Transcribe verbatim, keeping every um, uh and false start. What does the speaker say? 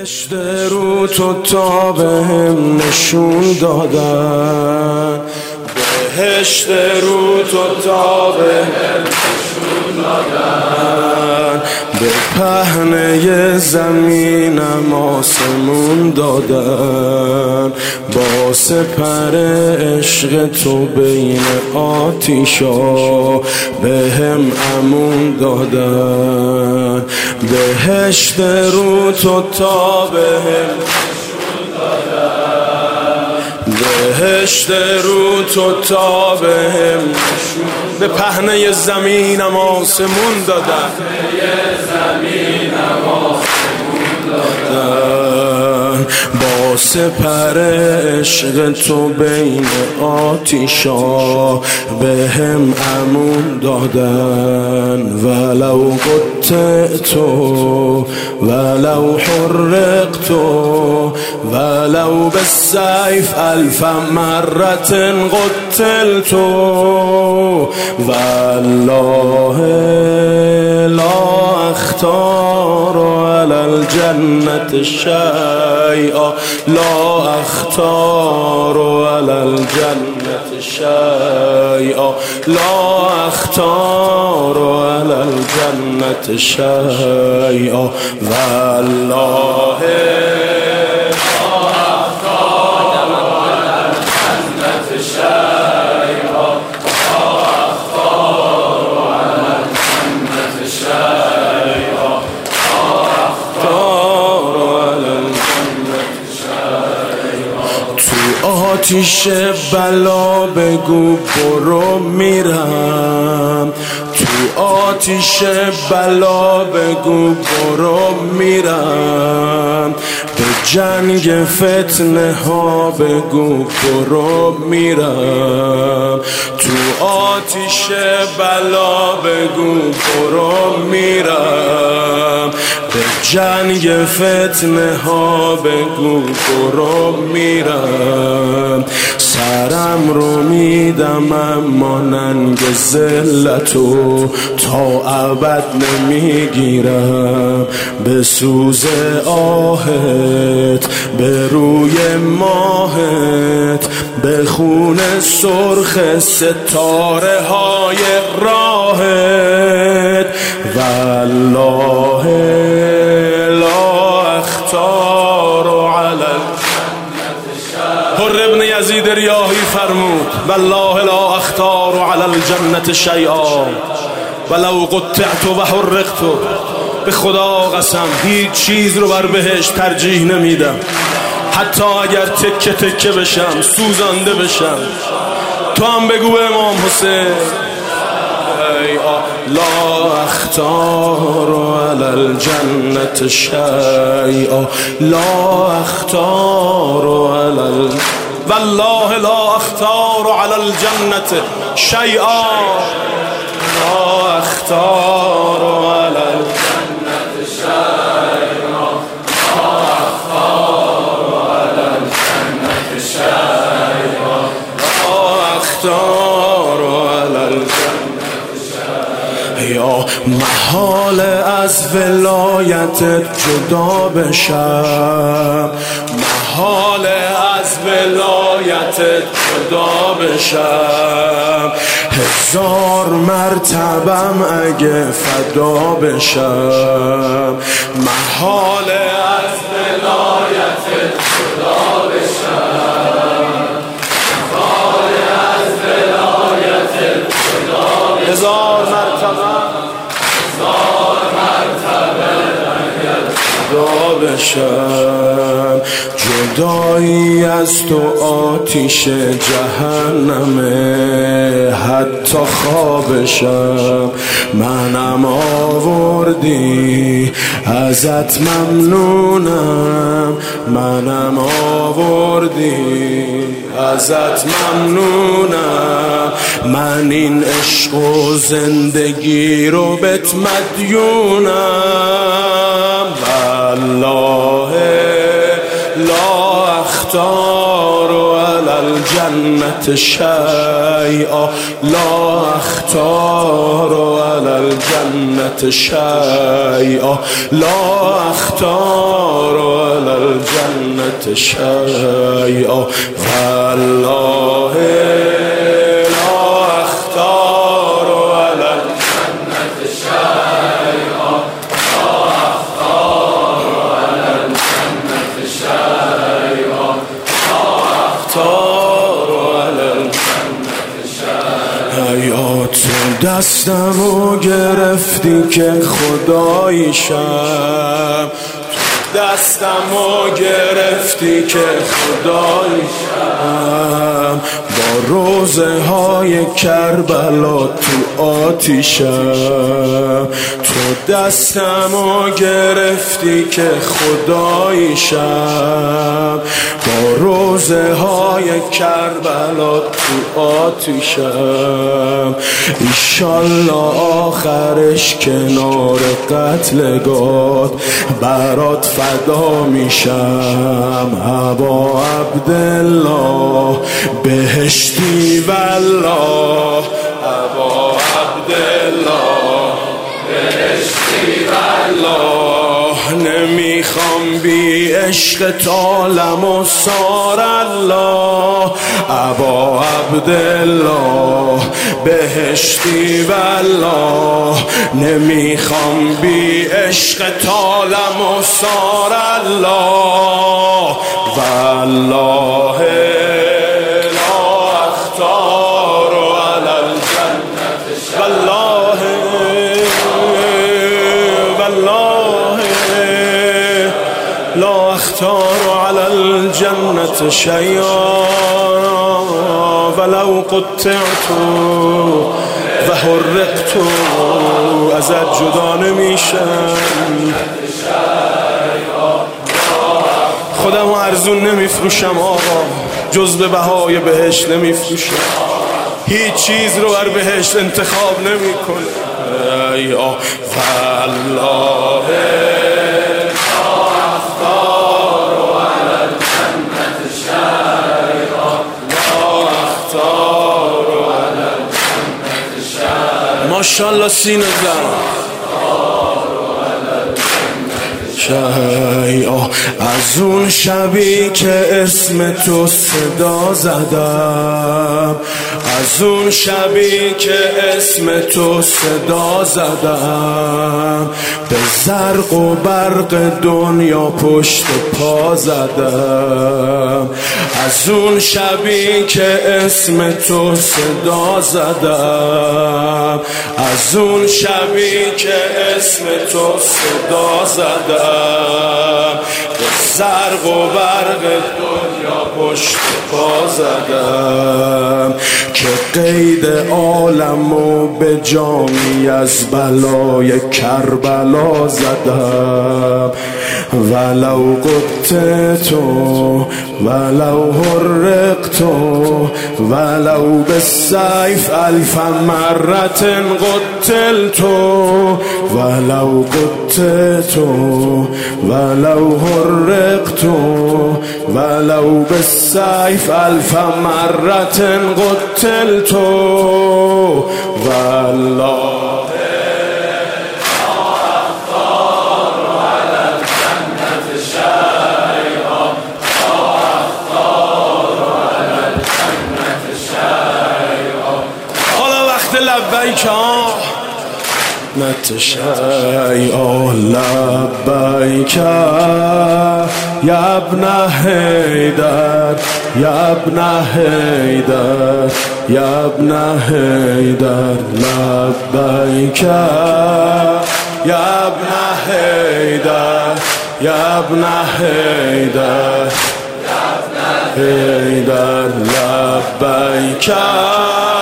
بهشت رو تو تا بهم نشون دادن، بهشت رو تو تا بهم نشون دادن، به پهنه زمینم آسمون دادن، با سپر عشق تو بین آتیشا بهم امون دادن، بهشت رو تو تا بهم نشون دادن، بهشت رو تو تا بهم نشون، به پهنه زمینم آسمون دادن، با سپر عشق تو بین آتیشا بهم امون دادن، ولو قطعت ولو حرقت ولو بالسيف الف مرة قتلت، والله لا اختار على الجنة شيئا، لا اختار على الجنة شيئا، لا اختار على الجنة شيئا، والله آتیش بلا بگو برو میرم، تو آتیش بلا بگو برو میرم، به جنگ فتنه ها بگو برو میرم، تو آتیش بلا بگو برو میرم، به جنگ فتنه ها بگو برو میرم، سرم رو میدم اما ننگ ذلتو تا ابد نمیگیرم، به سوز آهت به روی ماهت، به خون سرخ ستاره های راهت، والله لا اختار على حر ابن یزید ریاحی فرمود والله لا اختار على الجنة شیئا ولو قطعت و حرقت، به خدا قسم هیچ چیز رو بر بهشت ترجیح نمیدم، حتی اگر تکه تکه بشم، سوزانده بشم. تو هم بگو امام حسین لا اختار على الجنة شيئا، لا اختار على ال... والله لا اختار على الجنة شيئا، لا اختار على الجنة شيئا، لا اختار على الجنة شيئا، لا اختار على الجنة. یا محال از ولایتت جدا بشم، محال از ولایتت جدا بشم، هزار مرتبم اگه فدا بشم، محال از ولایتت جدا بشم، محال از ولایتت جدا بشم، هزار مرتبه هزار مرتبه جدا بشم، جدایی از تو آتیش جهنمه، حتی خوابشم منم آوردی ازت ممنونم، منم آوردی ازت ممنونم، من این عشق و زندگی رو بهت مدیونم، والله لا اختار على الجنة شيئا، لا اختار على الجنة شيئا، لا اختار الجنة شيئا والله لا أختار على الجنة شيئا لا أختار على الجنة شيئا لا أختار على الجنة شيئا. تو دستمو گرفتی که خداییشم، دستمو گرفتی که خداییشم، با روزه های کربلا تو آتیشم. تو دستمو گرفتی که خداییشم، با روزه های کربلا تو آتیشم. ایشالله آخرش کنار قتلگاه برات فدا میشم. ابا عبدالله بهشتی والله، ابا عبدالله بهشتی والله. نمیخوام بی عشق طالم و سار الله، ابا عبدالله بهشتی والله. نمیخوام بی عشق طالم و سار الله، والله لا اختار على الجنة والله والله لا اختار على الجنة شيئا ولو قطعت و حرقت. ازت جدا نمیشم، خودم ارزون نمیفروشم آقا، جز به بهای بهشت نمیفروشم. هیچ چیز رو بر بهشت انتخاب نمی کنم. ای آه والله ماشاءالله سینه زن شیعا. از اون شبی که اسم تو صدا زدم، از اون شبی که اسم تو صدا زدم، به زرق و برق دنیا پشت پا زدم. از اون شبی که اسم تو صدا زدم، از اون شبی که اسم تو صدا زدم، به زرق و برق دنیا پشت پا زدم. که قید عالمو به جامی از بلای کربلا زدم. ولو قطعت ولو حرقت ولو بالسيف الف مرة قتلت. ولو قطعت ولو حرقت ولو بالسيف الف مرة قتلت. والله لبیک شیئا لبیک یا ابن حیدر یا ابن حیدر یا ابن حیدر لبیک یا ابن حیدر یا ابن حیدر حیدر لبیک